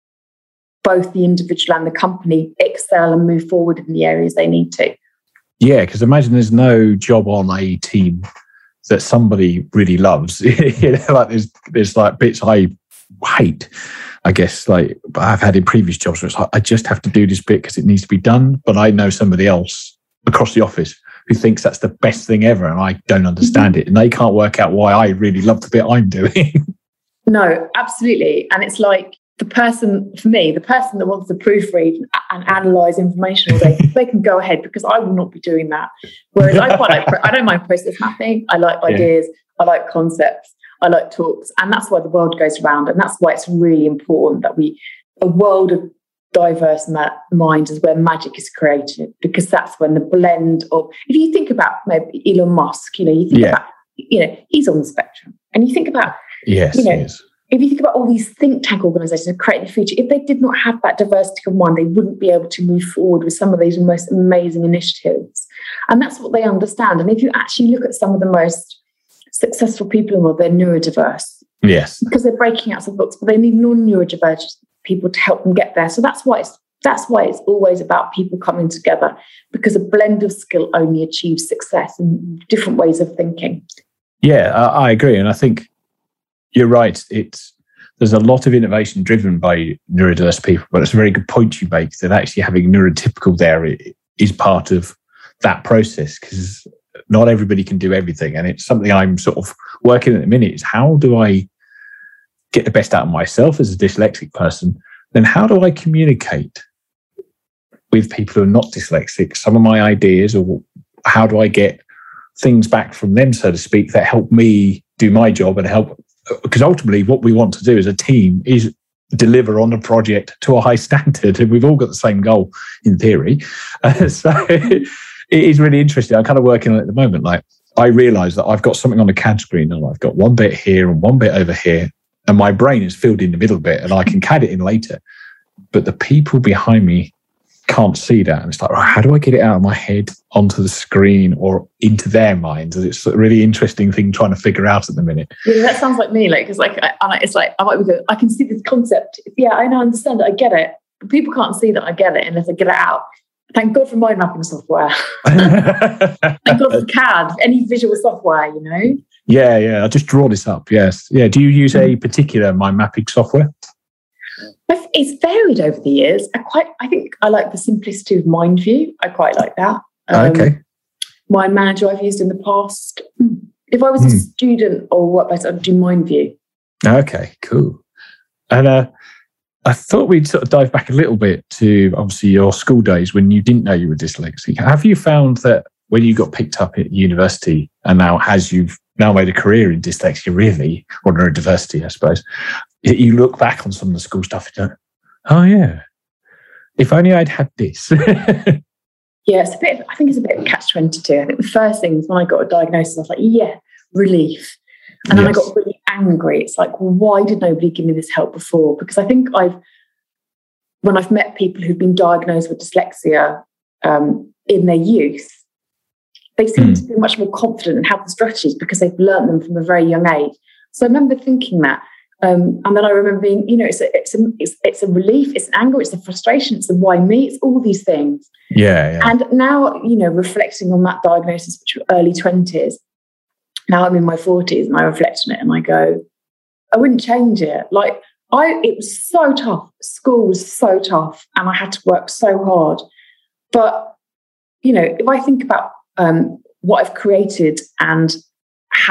both the individual and the company excel and move forward in the areas they need to. Yeah, because imagine there's no job on a team that somebody really loves. You know, like there's there's like bits I hate, I guess, like I've had in previous jobs where it's like I just have to do this bit because it needs to be done, but I know somebody else across the office who thinks that's the best thing ever, and I don't understand mm-hmm. it, and they can't work out why I really love the bit I'm doing. No, absolutely, and it's like. The person, for me, the person that wants to proofread and analyse information all day, they can go ahead, because I will not be doing that. Whereas I quite like, I don't mind process mapping. I like ideas. Yeah. I like concepts. I like talks. And that's why the world goes around. And that's why it's really important that we, a world of diverse ma- minds is where magic is created, because that's when the blend of, if you think about maybe Elon Musk, you know, you think yeah. about, you know, he's on the spectrum. And you think about, yes, you know, he is. If you think about all these think tank organisations creating the future, if they did not have that diversity of mind, they wouldn't be able to move forward with some of these most amazing initiatives. And that's what they understand. And if you actually look at some of the most successful people in the world, they're neurodiverse. Yes. Because they're breaking out some books, but they need non-neurodiverse people to help them get there. So that's why it's that's why it's always about people coming together, because a blend of skill only achieves success in different ways of thinking. Yeah, I, I agree. And I think you're right. It's there's a lot of innovation driven by neurodiverse people, but it's a very good point you make that actually having neurotypical there is part of that process, because not everybody can do everything. And it's something I'm sort of working at the minute is how do I get the best out of myself as a dyslexic person? Then how do I communicate with people who are not dyslexic some of my ideas, or how do I get things back from them, so to speak, that help me do my job and help. Because ultimately what we want to do as a team is deliver on a project to a high standard, and we've all got the same goal in theory. Uh, so it is really interesting. I'm kind of working on it at the moment. Like I realise that I've got something on the C A D screen and I've got one bit here and one bit over here, and my brain is filled in the middle bit and I can C A D it in later. But the people behind me can't see that. And it's like, oh, how do I get it out of my head onto the screen or into their minds? And it's a really interesting thing trying to figure out at the minute. Yeah, that sounds like me. Like, it's like, I, I, it's like, I might be good. I can see this concept. Yeah, I know, understand it. I get it. But people can't see that I get it unless I get it out. Thank God for mind mapping software. Thank God for C A D, any visual software, you know? Yeah, yeah. I'll just draw this up. Yes. Yeah. Do you use a particular mind mapping software? It's varied over the years. I quite, I think I like the simplicity of MindView. I quite like that. Um, okay. Mind Manager I've used in the past. If I was mm. a student or what better, I'd do MindView. Okay, cool. And uh, I thought we'd sort of dive back a little bit to obviously your school days when you didn't know you were dyslexic. Have you found that when you got picked up at university, and now as you've now made a career in dyslexia, really, or neurodiversity, I suppose, you look back on some of the school stuff and go, oh yeah, if only I'd had this. Yeah, it's a bit, I think it's a bit of a catch twenty-two. I think the first thing is when I got a diagnosis, I was like, yeah, relief. And then yes. I got really angry. It's like, well, why did nobody give me this help before? Because I think I've, when I've met people who've been diagnosed with dyslexia um, in their youth, they seem mm. to be much more confident and have the strategies because they've learned them from a very young age. So I remember thinking that. Um, and then I remember being, you know, it's a, it's, a, it's, it's a relief, it's an anger, it's a frustration, it's a why me, it's all these things. Yeah, yeah. And now, you know, reflecting on that diagnosis, which was early twenties, now I'm in my forties and I reflect on it and I go, I wouldn't change it. Like, I, it was so tough. School was so tough and I had to work so hard. But, you know, if I think about um, what I've created and how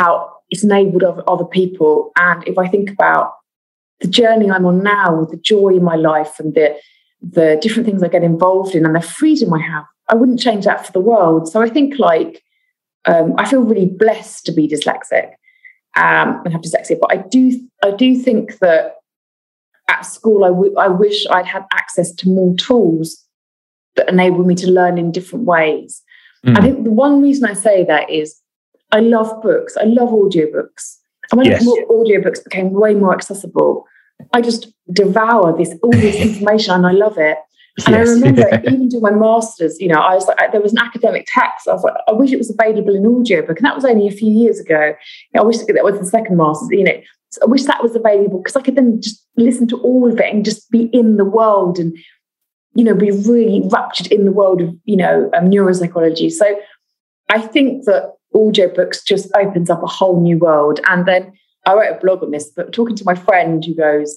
it's enabled other, other people. And if I think about the journey I'm on now, with the joy in my life and the the different things I get involved in and the freedom I have, I wouldn't change that for the world. So I think like um, I feel really blessed to be dyslexic um, and have dyslexia. But I do I do think that at school I, w- I wish I'd had access to more tools that enable me to learn in different ways. Mm. I think the one reason I say that is I love books. I love audiobooks. And when yes. audiobooks became way more accessible, I just devour this all this information and I love it. And yes. I remember even doing my master's, you know, I was like, I, there was an academic text. I was like, I wish it was available in audiobook. And that was only a few years ago. You know, I wish that was the second master's, you know. So I wish that was available because I could then just listen to all of it and just be in the world and, you know, be really raptured in the world of, you know, um, neuropsychology. So I think that audiobooks just opens up a whole new world. And then I wrote a blog on this, but talking to my friend who goes,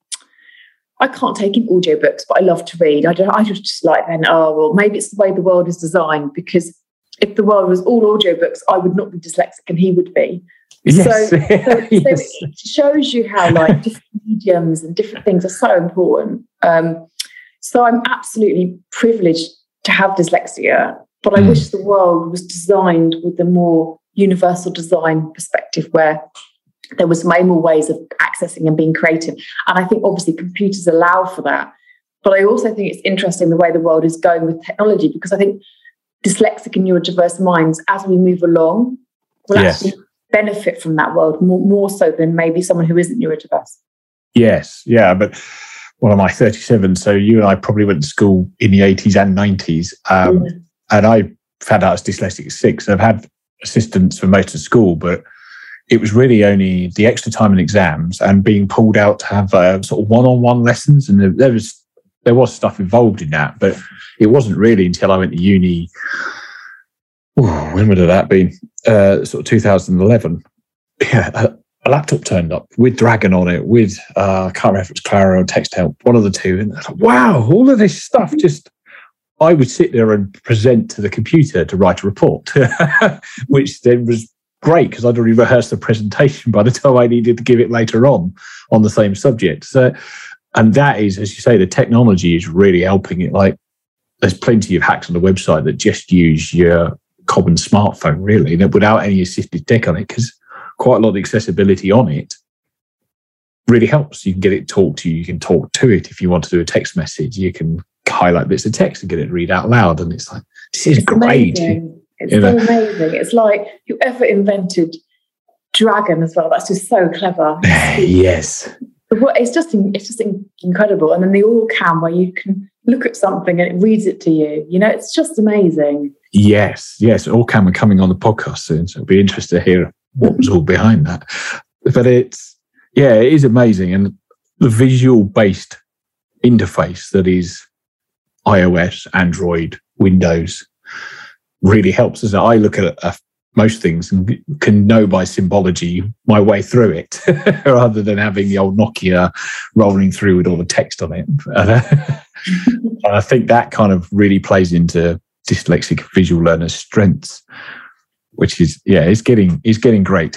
I can't take in audiobooks, but I love to read. I don't. I just, just like then, oh, well, maybe it's the way the world is designed, because if the world was all audiobooks, I would not be dyslexic and he would be. Yes. So, so, yes. so it shows you how like different mediums and different things are so important. Um, so I'm absolutely privileged to have dyslexia, but I mm. wish the world was designed with a more universal design perspective where there was way more ways of accessing and being creative. And I think obviously computers allow for that. But I also think it's interesting the way the world is going with technology, because I think dyslexic and neurodiverse minds, as we move along, will yes. actually benefit from that world more, more so than maybe someone who isn't neurodiverse. Yes, yeah, but well, am I thirty-seven? So you and I probably went to school in the eighties and nineties. Um, mm. And I found out I was dyslexic at six. I've had assistance for most of school, but it was really only the extra time in exams and being pulled out to have uh, sort of one-on-one lessons. And there, there was there was stuff involved in that, but it wasn't really until I went to uni. Ooh, when would have that been? Uh, sort of two thousand eleven. Yeah, a, a laptop turned up with Dragon on it, with, uh, I can't remember if it was Clara or TextHelp, one of the two. And I was like, wow, all of this stuff just... I would sit there and present to the computer to write a report, which then was great because I'd already rehearsed the presentation by the time I needed to give it later on, on the same subject. So, and that is, as you say, the technology is really helping it. Like, there's plenty of hacks on the website that just use your common smartphone, really, without any assistive tech on it, because quite a lot of accessibility on it really helps. You can get it talked to you. You can talk to it if you want to do a text message. You can highlight bits of text and get it to read out loud. And it's like, this is it's great. Amazing. It's you so know? amazing. It's like whoever invented Dragon as well. That's just so clever. Yes. It's just it's just incredible. And then the Allcam where you can look at something and it reads it to you. You know, it's just amazing. Yes, yes. Allcam are coming on the podcast soon, so it'll be interesting to hear what was all behind that. But it's, yeah, it is amazing. And the visual-based interface that is iOS, Android, Windows really helps us. I look at uh, most things and can know by symbology my way through it rather than having the old Nokia rolling through with all the text on it. And I think that kind of really plays into dyslexic visual learners' strengths, which is, yeah, it's getting, it's getting great.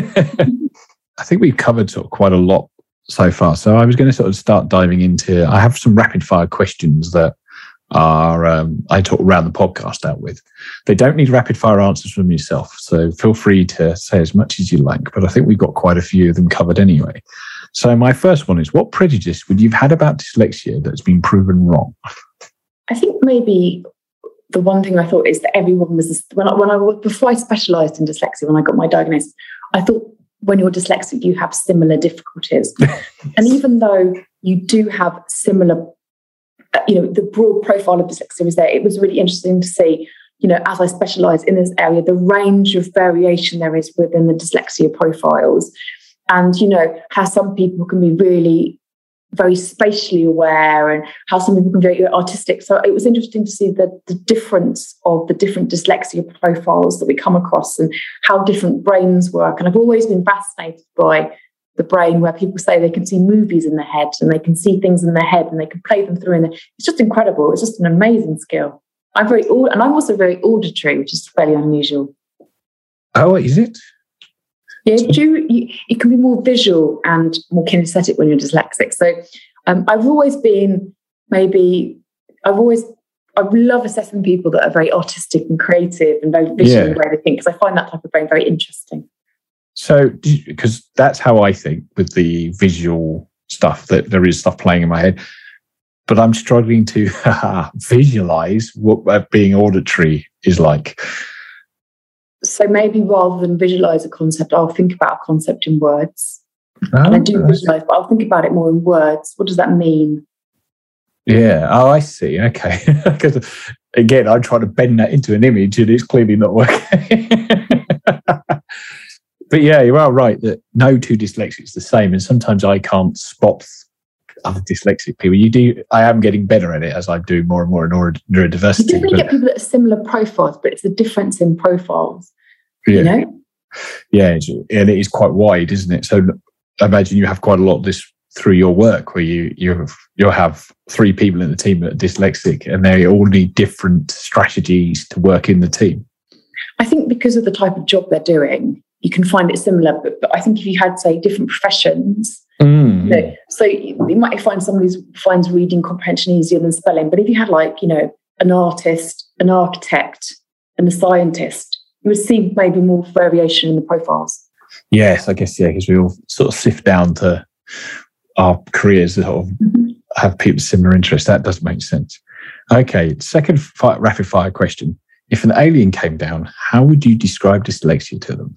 I think we've covered sort of quite a lot so far. So I was going to sort of start diving into, I have some rapid fire questions that are um, I talk around the podcast out with. They don't need rapid fire answers from yourself, so feel free to say as much as you like, but I think we've got quite a few of them covered anyway. So my first one is, what prejudice would you've had about dyslexia that's been proven wrong? I think maybe the one thing I thought is that everyone was, when I, when I before I specialised in dyslexia, when I got my diagnosis, I thought when you're dyslexic, you have similar difficulties. And even though you do have similar, you know, the broad profile of dyslexia is there, it was really interesting to see, you know, as I specialise in this area, the range of variation there is within the dyslexia profiles. And, you know, how some people can be really very spatially aware and how some people can be very artistic. So it was interesting to see the, the difference of the different dyslexia profiles that we come across and how different brains work. And I've always been fascinated by the brain where people say they can see movies in their head and they can see things in their head and they can play them through. And it's just incredible. It's just an amazing skill. I'm very, and I'm also very auditory, which is fairly unusual. Oh, is it? Yeah, do you, it can be more visual and more kinesthetic when you're dyslexic. So um, I've always been maybe, I've always, I love assessing people that are very artistic and creative and very visual in the way they think, because I find that type of brain very interesting. So, because that's how I think with the visual stuff, that there is stuff playing in my head, but I'm struggling to visualize what being auditory is like. So maybe rather than visualize a concept, I'll think about a concept in words. Oh, and I do visualize, but I'll think about it more in words. What does that mean? Yeah. Oh, I see. Okay. Because again, I'm trying to bend that into an image and it's clearly not working. But yeah, you are right that no two dyslexics are the same. And sometimes I can't spot other dyslexic people. You do. I am getting better at it as I do more and more in neurodiversity. You definitely get people that are similar profiles, but it's the difference in profiles. Yeah. You know? Yeah. It's, and it is quite wide, isn't it? So I imagine you have quite a lot of this through your work, where you you you'll have three people in the team that are dyslexic, and they all need different strategies to work in the team. I think because of the type of job they're doing, you can find it similar. But, but I think if you had, say, different professions, mm. you know, so you, you might find somebody who finds reading comprehension easier than spelling. But if you had, like, you know, an artist, an architect, and a scientist, you would see maybe more variation in the profiles. Yes, I guess, yeah, because we all sort of sift down to our careers that sort of mm-hmm. have people similar interests. That does make sense. Okay, second fi- rapid fire question. If an alien came down, how would you describe dyslexia to them?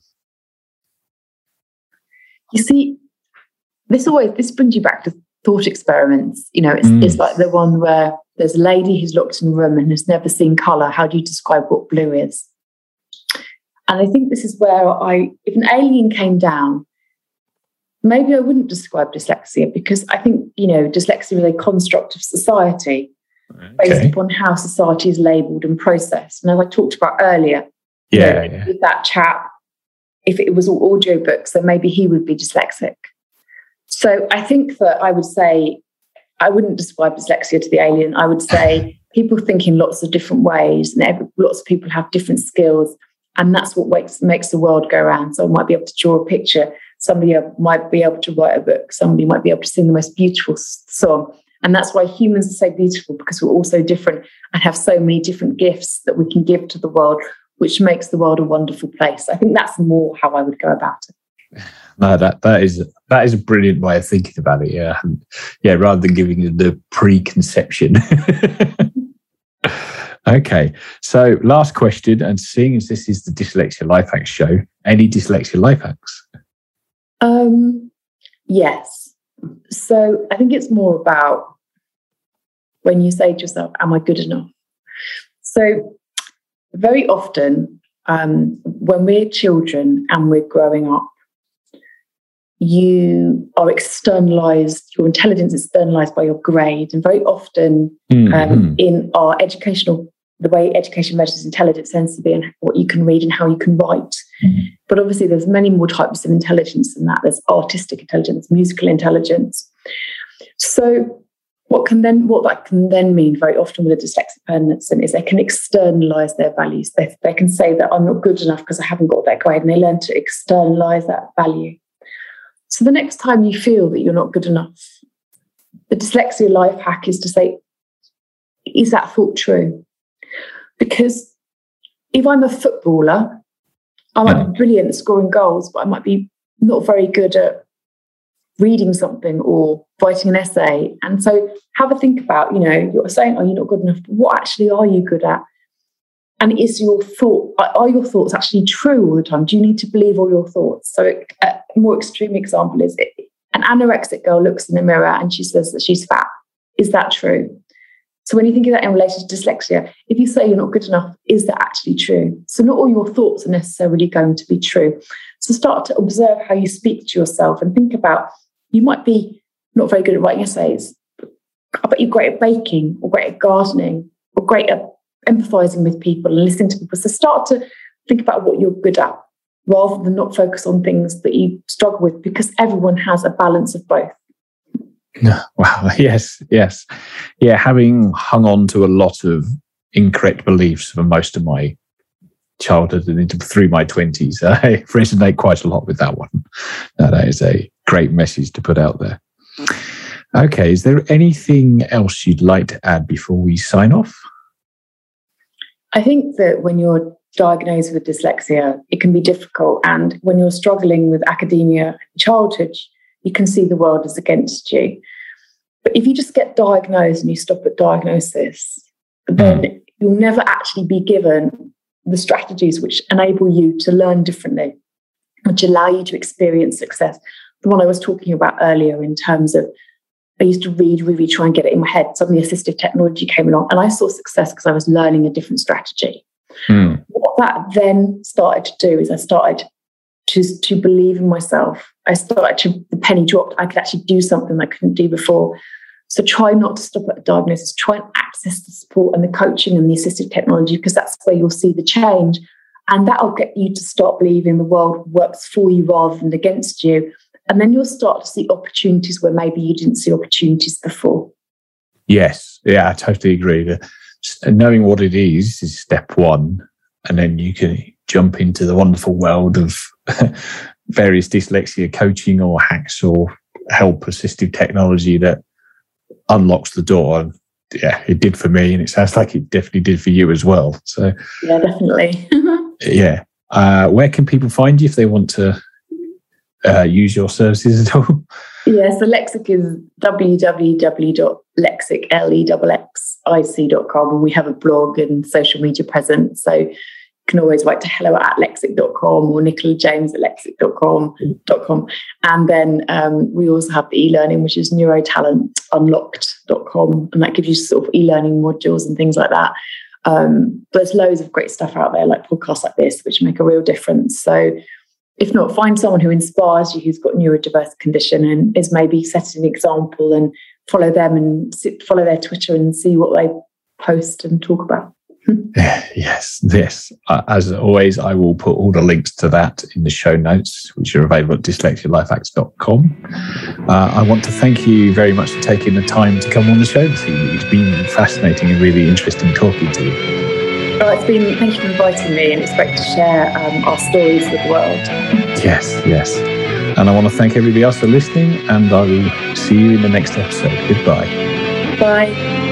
You see, this always this brings you back to thought experiments. You know, it's, mm. it's like the one where there's a lady who's locked in a room and has never seen colour. How do you describe what blue is? And I think this is where I, if an alien came down, maybe I wouldn't describe dyslexia, because I think, you know, dyslexia is a construct of society okay. based upon how society is labelled and processed. And as I talked about earlier, yeah, you know, yeah. with that chap, if it was all audiobooks, then maybe he would be dyslexic. So I think that I would say, I wouldn't describe dyslexia to the alien. I would say people think in lots of different ways, and every, lots of people have different skills, and that's what makes, makes the world go round. So I might be able to draw a picture. Somebody might be able to write a book. Somebody might be able to sing the most beautiful song. And that's why humans are so beautiful, because we're all so different and have so many different gifts that we can give to the world, which makes the world a wonderful place. I think that's more how I would go about it. No, that that is that is a brilliant way of thinking about it. Yeah, and yeah, rather than giving it the preconception. Okay, so last question, and seeing as this is the Dyslexia Life Hacks show, any dyslexia life hacks? Um, yes. So I think it's more about when you say to yourself, am I good enough? So very often um, when we're children and we're growing up, you are externalized, your intelligence is externalized by your grade. And very often mm-hmm. um, in our educational, the way education measures intelligence tends to be in what you can read and how you can write. Mm-hmm. But obviously there's many more types of intelligence than that. There's artistic intelligence, musical intelligence. So what can then, what that can then mean very often with a dyslexic person is they can externalize their values. They, they can say that I'm not good enough because I haven't got that grade, and they learn to externalize that value. So the next time you feel that you're not good enough, the dyslexia life hack is to say, is that thought true? Because if I'm a footballer, I might be brilliant at scoring goals, but I might be not very good at reading something or writing an essay. And so have a think about, you know, you're saying, oh, you're not good enough, but what actually are you good at? And is your thought, are your thoughts actually true all the time? Do you need to believe all your thoughts? So a more extreme example is an anorexic girl looks in the mirror and she says that she's fat. Is that true? So when you think of that in relation to dyslexia, if you say you're not good enough, is that actually true? So not all your thoughts are necessarily going to be true. So start to observe how you speak to yourself and think about, you might be not very good at writing essays, but you're great at baking or great at gardening or great at empathizing with people and listening to people. So start to think about what you're good at rather than not focus on things that you struggle with, because everyone has a balance of both. Wow. Yes. Yes. Yeah. Having hung on to a lot of incorrect beliefs for most of my childhood and into through my twenties. I resonate quite a lot with that one. No, that is a great message to put out there. Okay, is there anything else you'd like to add before we sign off? I think that when you're diagnosed with dyslexia, it can be difficult. And when you're struggling with academia and childhood, you can see the world as against you. But if you just get diagnosed and you stop at diagnosis, then mm. you'll never actually be given the strategies which enable you to learn differently, which allow you to experience success. The one I was talking about earlier in terms of, I used to read, really try and get it in my head. Suddenly assistive technology came along and I saw success because I was learning a different strategy. Mm. What that then started to do is I started to, to believe in myself. I started to, the penny dropped. I could actually do something I couldn't do before. So try not to stop at a diagnosis. Try and access the support and the coaching and the assistive technology, because that's where you'll see the change. And that'll get you to start believing the world works for you rather than against you. And then you'll start to see opportunities where maybe you didn't see opportunities before. Yes. Yeah, I totally agree. The, knowing what it is is step one. And then you can jump into the wonderful world of various dyslexia coaching or hacks or help assistive technology that unlocks the door. And yeah, it did for me. And it sounds like it definitely did for you as well. So yeah, definitely. yeah. Uh, where can people find you if they want to uh, use your services at all? Yeah, so Lexic is w w w dot lexic dot com, and we have a blog and social media presence. So you can always write to hello at lexic dot com or Nicola James at lexic dot com. And then um, we also have the e-learning, which is neurotalent unlocked dot com, and that gives you sort of e-learning modules and things like that. Um, but there's loads of great stuff out there, like podcasts like this, which make a real difference. So if not, find someone who inspires you, who's got neurodiverse condition and is maybe setting an example, and follow them and sit, follow their Twitter and see what they post and talk about. Yes, this. Uh, as always, I will put all the links to that in the show notes, which are available at dyslexia life hacks dot com. Uh, I want to thank you very much for taking the time to come on the show this evening. It's been fascinating and really interesting talking to you. Oh, it's been, thank you for inviting me, and it's great to share um, our stories with the world. Yes, yes. And I want to thank everybody else for listening, and I will see you in the next episode. Goodbye. Bye.